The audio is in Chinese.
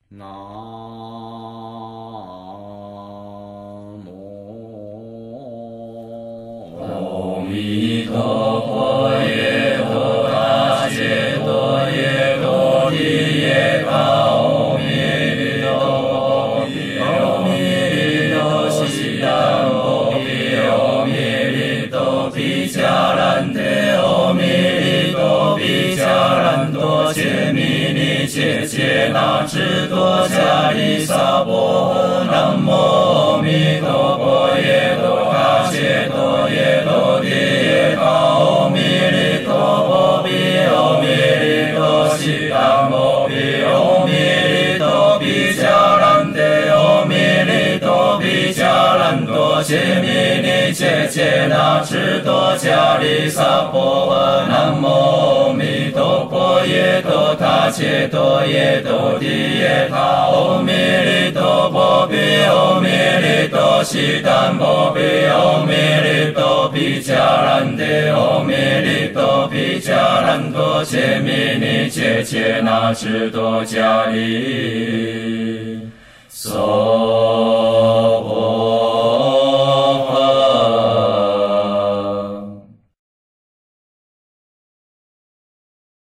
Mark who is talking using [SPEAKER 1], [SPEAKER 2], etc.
[SPEAKER 1] 南无阿弥陀佛，耶多他解多耶多地耶他，阿弥陀佛，阿弥陀悉达摩毗，阿弥陀毗迦兰提，阿弥陀毗迦兰多揭弥尼揭揭那智多迦利萨婆诃。南无阿弥陀佛，耶多他解多耶多地耶他，阿弥陀佛毗，阿弥陀悉达摩毗，阿弥陀毗迦兰提，阿弥陀毗迦兰多揭弥尼揭揭那智多迦利萨婆诃。南无阿弥陀佛，耶多他解多耶多地耶他，阿弥陀佛毗，阿弥陀悉达摩毗，阿弥陀毗迦兰提，阿弥陀毗迦兰多揭弥尼揭揭那智多迦利萨婆